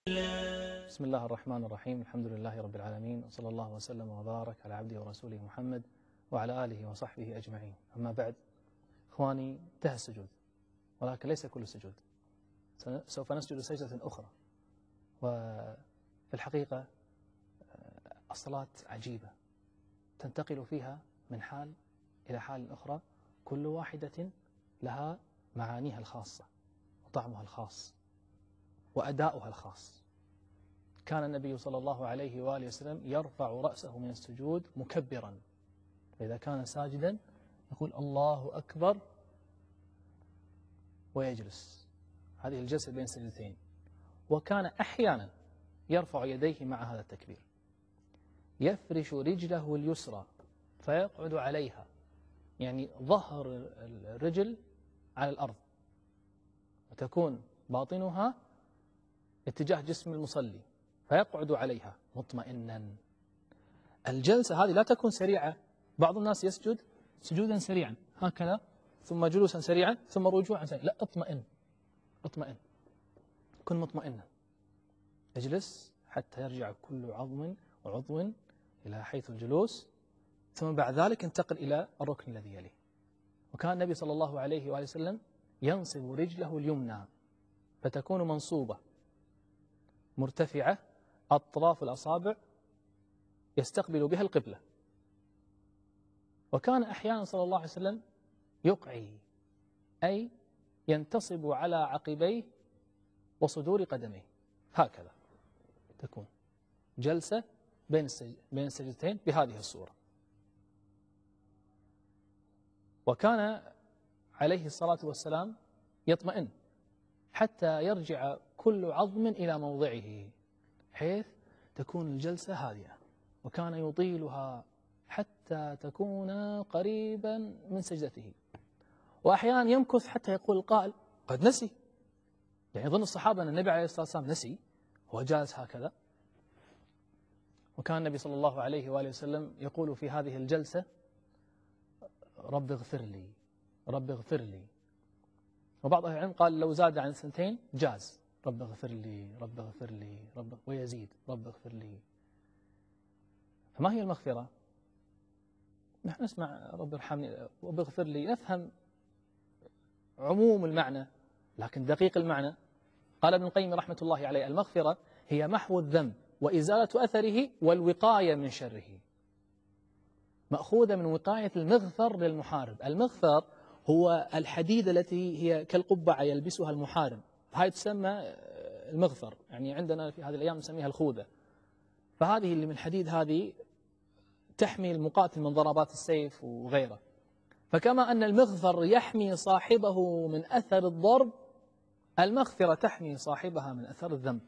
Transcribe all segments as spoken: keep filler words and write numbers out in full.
بسم الله الرحمن الرحيم. الحمد لله رب العالمين، وصلى الله وسلم وبارك على عبده ورسوله محمد وعلى آله وصحبه أجمعين. أما بعد، إخواني، انتهى السجود، ولكن ليس كل السجود. سوف نسجد سجدة أخرى. وفي الحقيقة الصلاة عجيبة، تنتقل فيها من حال إلى حال أخرى، كل واحدة لها معانيها الخاصة وطعمها الخاص وأداؤها الخاص. كان النبي صلى الله عليه وآله وسلم يرفع رأسه من السجود مكبرا، فإذا كان ساجدا يقول الله أكبر ويجلس، هذه الجلسة بين السجدتين. وكان أحيانا يرفع يديه مع هذا التكبير، يفرش رجله اليسرى فيقعد عليها، يعني ظهر الرجل على الأرض، وتكون باطنها اتجاه جسم المصلي، فيقعد عليها مطمئنا. الجلسة هذه لا تكون سريعة. بعض الناس يسجد سجودا سريعا هكذا، ثم جلوسا سريعا، ثم رجوعا سريعا. لا، اطمئن اطمئن، كن مطمئنا. اجلس حتى يرجع كل عظم وعضو إلى حيث الجلوس، ثم بعد ذلك انتقل إلى الركن الذي يليه. وكان النبي صلى الله عليه وآله وسلم ينصب رجله اليمنى فتكون منصوبة مرتفعة، أطراف الأصابع يستقبل بها القبلة. وكان أحيانا صلى الله عليه وسلم يقعي، أي ينتصب على عقبيه وصدور قدميه، هكذا تكون جلسة بين بين السجدتين بهذه الصورة. وكان عليه الصلاة والسلام يطمئن حتى يرجع كل عظم إلى موضعه، حيث تكون الجلسة هادئة. وكان يطيلها حتى تكون قريبا من سجدته. وأحيانا يمكث حتى يقول القائل قد نسي، يعني يظن الصحابة أن النبي عليه الصلاة والسلام نسي، هو جالس هكذا. وكان النبي صلى الله عليه وآله وسلم يقول في هذه الجلسة رب اغفر لي رب اغفر لي. وبعض أهل العلم قال لو زاد عن سنتين جاز، رب اغفر لي رب اغفر لي رب، ويزيد رب اغفر لي. فما هي المغفرة؟ نحن نسمع رب ارحمني رب اغفر لي، نفهم عموم المعنى، لكن دقيق المعنى. قال ابن القيم رحمة الله عليه المغفرة هي محو الذنب وإزالة أثره والوقاية من شره، مأخوذة من وقاية المغفر للمحارب. المغفر هو الحديد التي هي كالقبعة يلبسها المحارب، هاي تسمى المغفر، يعني عندنا في هذه الأيام نسميها الخوذة. فهذه اللي من الحديد هذه تحمي المقاتل من ضربات السيف وغيره. فكما أن المغفر يحمي صاحبه من أثر الضرب، المغفرة تحمي صاحبها من أثر الذنب.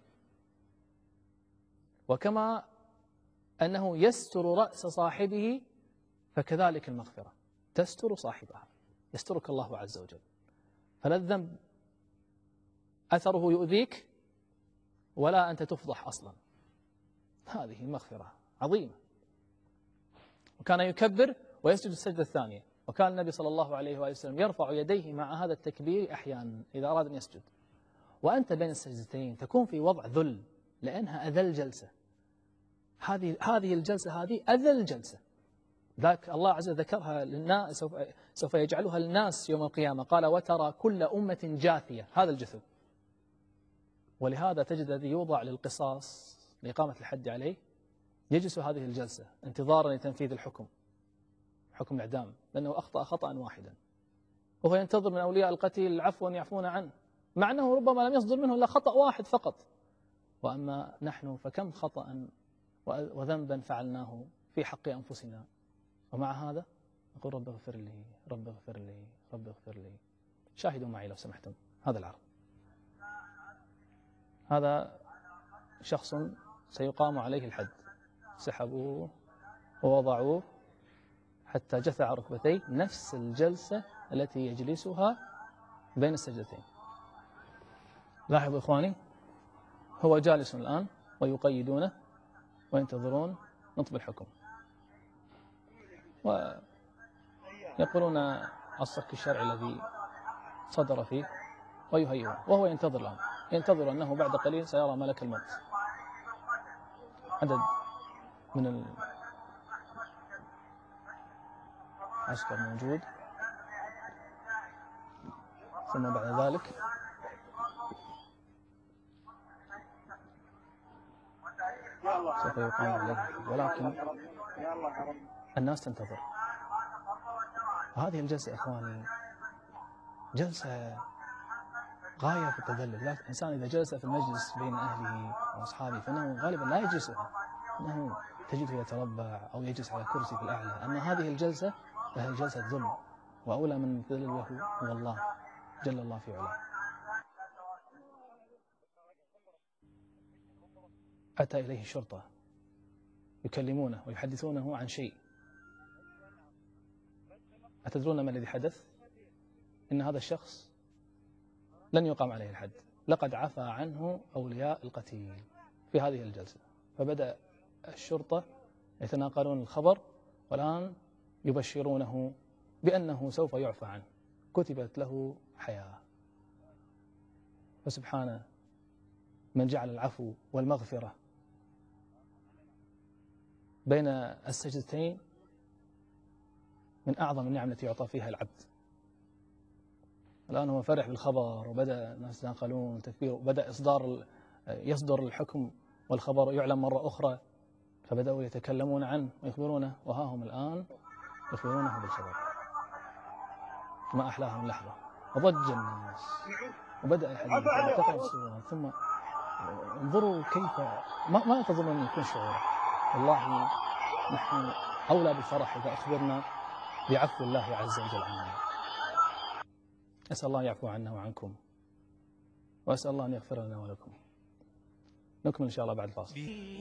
وكما أنه يستر رأس صاحبه، فكذلك المغفرة تستر صاحبها، يسترك الله عز وجل، فلا الذنب أثره يؤذيك ولا أنت تفضح أصلا. هذه مغفرة عظيمة. وكان يكبر ويسجد السجدة الثانية. وكان النبي صلى الله عليه وآله وسلم يرفع يديه مع هذا التكبير أحيانا إذا أراد أن يسجد. وأنت بين السجدتين تكون في وضع ذل، لأنها أذل جلسة. هذه هذه الجلسة هذه أذل جلسة، ذاك الله عز وجل ذكرها للناس، سوف, سوف يجعلها للناس يوم القيامة. قال وترى كل أمة جاثية، هذا الجثو. ولهذا تجد الذي يوضع للقصاص لإقامة الحد عليه يجلس هذه الجلسة انتظارا لتنفيذ الحكم، حكم الإعدام، لأنه أخطأ خطأ واحدا، وهو ينتظر من أولياء القتيل عفوا يعفون عنه، مع أنه ربما لم يصدر منه إلا خطأ واحد فقط. وأما نحن فكم خطأ وذنبا فعلناه في حق أنفسنا، ومع هذا نقول رب اغفر لي رب اغفر لي رب اغفر لي. شاهدوا معي لو سمحتم هذا العرض. هذا شخص سيقام عليه الحد، سحبوه ووضعوه حتى جثع ركبتيه، نفس الجلسة التي يجلسها بين السجدتين. لاحظوا إخواني، هو جالس الآن ويقيدونه وينتظرون نطق الحكم، ويقولون الصك الشرعي الذي صدر فيه ويهيئون، وهو ينتظر لهم. ينتظر أنه بعد قليل سيرى ملك الموت. عدد من العسكر موجود، ثم بعد ذلك سوف يقام عليه، ولكن الناس تنتظر. هذه الجلسة إخواني جلسة غاية في التذلل. الإنسان إذا جلس في المجلس بين أهله وأصحابه فإنه غالبا لا يجلسها، إنه تجده يتربع أو يجلس على كرسي في الأعلى. أما هذه الجلسة فهي جلسة ذل، وأولى من الذل هو الله جل الله في علاه. أتى إليه الشرطة يكلمونه ويحدثونه عن شيء. أتدرون ما الذي حدث؟ إن هذا الشخص لن يقام عليه الحد، لقد عفى عنه أولياء القتيل في هذه الجلسة. فبدأ الشرطة يتناقلون الخبر، والآن يبشرونه بأنه سوف يعفى عنه، كتبت له حياة. فسبحانه من جعل العفو والمغفرة بين السجدتين من أعظم النعم التي يعطى فيها العبد. الآن هو فرح بالخبر، وبدأ الناس يتناقلون تكبير، وبدأ إصدار يصدر الحكم والخبر يعلم مرة أخرى، فبدأوا يتكلمون عنه ويخبرونه، وها هم الآن يخبرونه بالخبر. ما أحلاهم اللحظة، وضج الناس وبدأ الحديث وتقرأ السورة. ثم انظروا كيف ما, ما تظنون أن يكون شعوره. والله نحن أولى بالفرح إذا أخبرنا بعفو الله عز وجل عنا. أسأل الله يعفو عنا وعنكم، وأسأل الله أن يغفر لنا ولكم. نكمل إن شاء الله بعد الفاصل.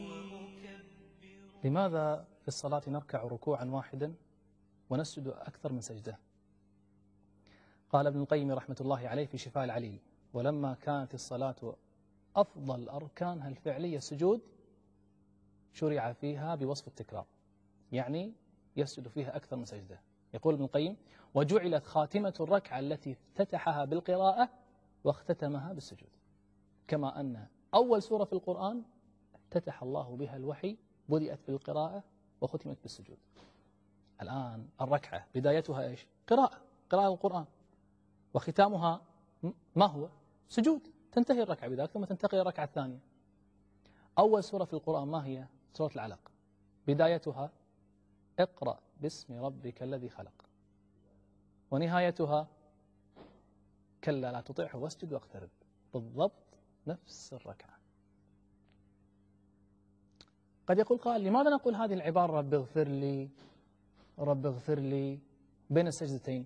لماذا في الصلاة نركع ركوعا واحدا ونسجد أكثر من سجدة؟ قال ابن القيم رحمة الله عليه في شفاء العليل: ولما كانت الصلاة أفضل أركانها الفعلية السجود، شرع فيها بوصف التكرار، يعني يسجد فيها أكثر من سجدة. يقول ابن القيم: وجعلت خاتمة الركعة التي افتتحها بالقراءة واختتمها بالسجود، كما أن أول سورة في القرآن افتتح الله بها الوحي بدأت بالقراءة وختمت بالسجود. الآن الركعة بدايتها إيش؟ قراءة، قراءة القرآن، وختامها ما هو؟ سجود. تنتهي الركعة بذلك ثم تنتقل الركعة الثانية. أول سورة في القرآن ما هي؟ سورة العلق، بدايتها اقرأ باسم ربك الذي خلق، ونهايتها كلا لا تطعه واسجد واقترب. بالضبط نفس الركعة. قد يقول قائل: لماذا نقول هذه العبارة رب اغفر لي رب اغفر لي بين السجدتين؟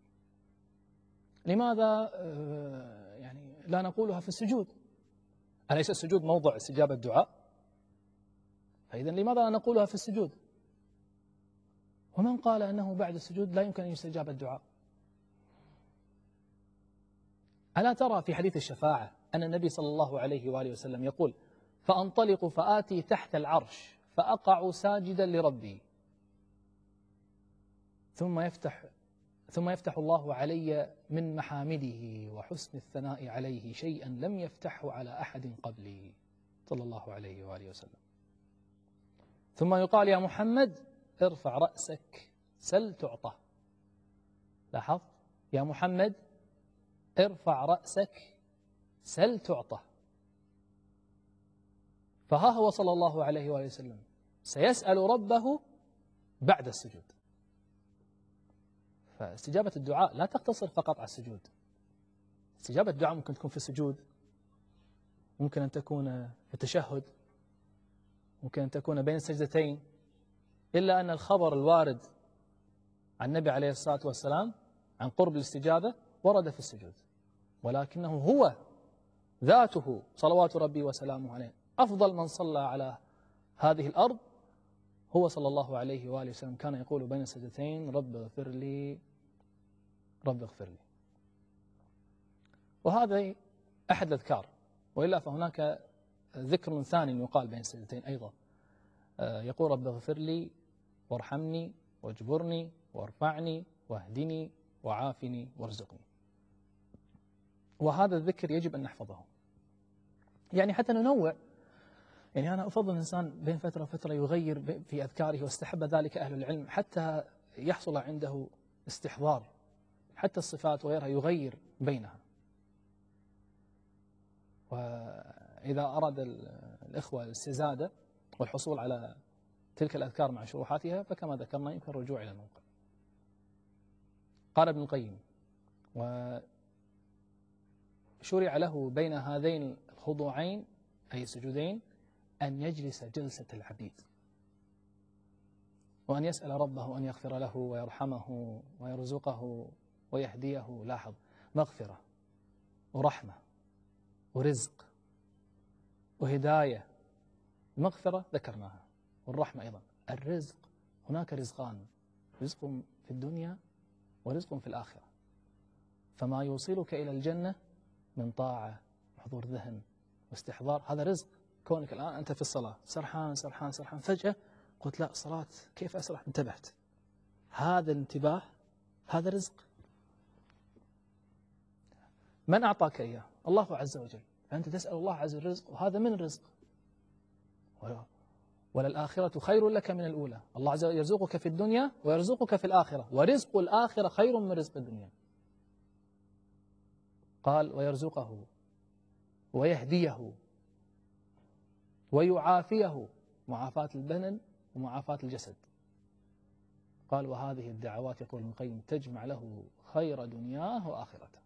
لماذا يعني لا نقولها في السجود؟ أليس السجود موضع استجابة الدعاء؟ فإذا لماذا لا نقولها في السجود؟ ومن قال أنه بعد السجود لا يمكن أن يستجاب الدعاء؟ ألا ترى في حديث الشفاعة أن النبي صلى الله عليه وآله وسلم يقول: فأنطلق فآتي تحت العرش فأقع ساجدا لربي، ثم يفتح ثم يفتح الله علي من محامده وحسن الثناء عليه شيئا لم يفتحه على أحد قبلي صلى الله عليه وآله وسلم. ثم يقال: يا محمد ارفع رأسك سل تعطى. لاحظ: يا محمد ارفع رأسك سل تعطى. فها هو صلى الله عليه وآله وسلم سيسأل ربه بعد السجود. فاستجابة الدعاء لا تقتصر فقط على السجود. استجابة الدعاء ممكن تكون في السجود، ممكن أن تكون في التشهد، ممكن أن تكون بين السجدتين، إلا أن الخبر الوارد عن النبي عليه الصلاة والسلام عن قرب الاستجابة ورد في السجود، ولكنه هو ذاته صلوات ربي وسلامه عليه أفضل من صلى على هذه الأرض هو صلى الله عليه وآله وسلم كان يقول بين السجدتين: رب اغفر لي رب اغفر لي. وهذا أحد الأذكار، وإلا فهناك ذكر ثاني يقال بين السجدتين أيضا، يقول: رب اغفر لي وارحمني واجبرني وارفعني واهدني وعافني وارزقني. وهذا الذكر يجب أن نحفظه، يعني حتى ننوع. يعني أنا أفضل الإنسان بين فترة وفترة يغير في أذكاره، واستحب ذلك أهل العلم حتى يحصل عنده استحضار، حتى الصفات وغيرها يغير بينها. وإذا أراد الإخوة الاستزادة والحصول على تلك الأذكار مع شروحاتها فكما ذكرنا يمكن الرجوع إلى الموقع. قال ابن القيم: وشرع له بين هذين الخضوعين أي السجودين أن يجلس جلسة العبيد، وأن يسأل ربه أن يغفر له ويرحمه ويرزقه ويهديه. لاحظ: مغفرة ورحمة ورزق وهداية. المغفرة ذكرناها، والرحمة أيضا. الرزق، هناك رزقان: رزق في الدنيا ورزق في الآخرة. فما يوصلك إلى الجنة من طاعة وحضور ذهن واستحضار، هذا رزق. كونك الآن أنت في الصلاة سرحان سرحان سرحان، فجأة قلت لا صلاة كيف أسرح، انتبهت. هذا الانتباه هذا رزق. من أعطاك إياه؟ الله عز وجل. فأنت تسأل الله عز وجل الرزق، وهذا من الرزق. وللآخرة خير لك من الأولى. الله عز وجل يرزقك في الدنيا ويرزقك في الآخرة، ورزق الآخرة خير من رزق الدنيا. قال: ويرزقه ويهديه ويعافيه، معافاة البدن ومعافاة الجسد. قال: وهذه الدعوات يقول ابن القيم تجمع له خير دنياه وآخرته.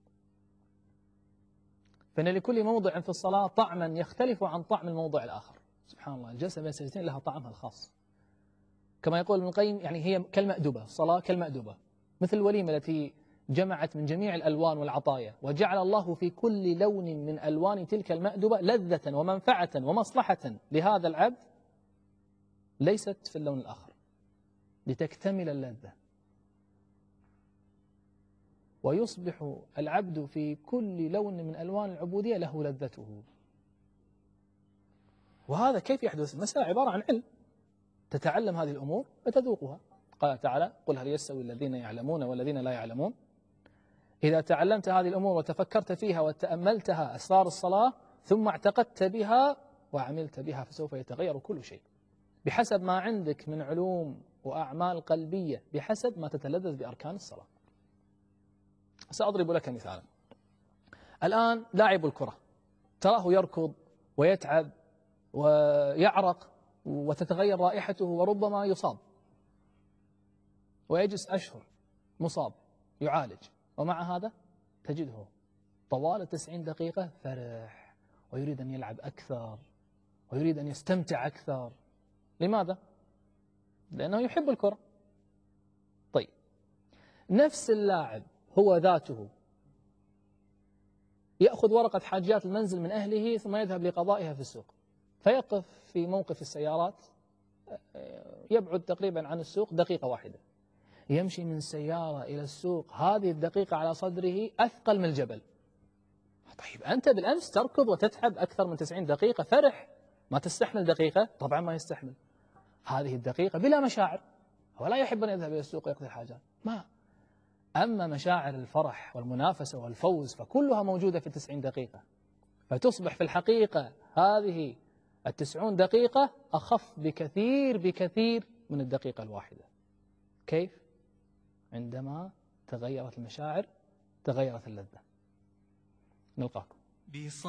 فإن لكل موضع في الصلاة طعما يختلف عن طعم الموضع الآخر. سبحان الله، الجلسة بين السجدتين لها طعمها الخاص. كما يقول ابن القيم يعني هي كالمأدبة، الصلاة كالمأدبة، مثل الوليمة التي جمعت من جميع الألوان والعطايا، وجعل الله في كل لون من ألوان تلك المأدبة لذة ومنفعة ومصلحة لهذا العبد ليست في اللون الآخر، لتكتمل اللذة. ويصبح العبد في كل لون من ألوان العبودية له لذته. وهذا كيف يحدث؟ المسألة عبارة عن علم، تتعلم هذه الأمور فتذوقها. قال تعالى: قل هل يستوي الذين يعلمون والذين لا يعلمون. إذا تعلمت هذه الأمور وتفكرت فيها وتأملتها أسرار الصلاة ثم اعتقدت بها وعملت بها فسوف يتغير كل شيء بحسب ما عندك من علوم وأعمال قلبية، بحسب ما تتلذذ بأركان الصلاة. سأضرب لك مثالا. الآن لاعب الكرة تراه يركض ويتعب ويعرق وتتغير رائحته وربما يصاب، ويجلس أشهر مصاب يعالج، ومع هذا تجده طوال تسعين دقيقة فرح ويريد أن يلعب أكثر ويريد أن يستمتع أكثر. لماذا؟ لأنه يحب الكرة. طيب، نفس اللاعب هو ذاته يأخذ ورقة حاجيات المنزل من أهله ثم يذهب لقضائها في السوق، فيقف في موقف السيارات يبعد تقريبا عن السوق دقيقة واحدة، يمشي من سيارة إلى السوق، هذه الدقيقة على صدره أثقل من الجبل. طيب أنت بالأمس تركض وتتعب أكثر من تسعين دقيقة، فرح، ما تستحمل دقيقة؟ طبعا ما يستحمل. هذه الدقيقة بلا مشاعر، ولا يحب أن يذهب إلى السوق ويقضي الحاجات، ما. أما مشاعر الفرح والمنافسة والفوز فكلها موجودة في تسعين دقيقة، فتصبح في الحقيقة هذه التسعون دقيقة أخف بكثير بكثير من الدقيقة الواحدة. كيف؟ عندما تغيرت المشاعر تغيرت اللذة. نلقاكم.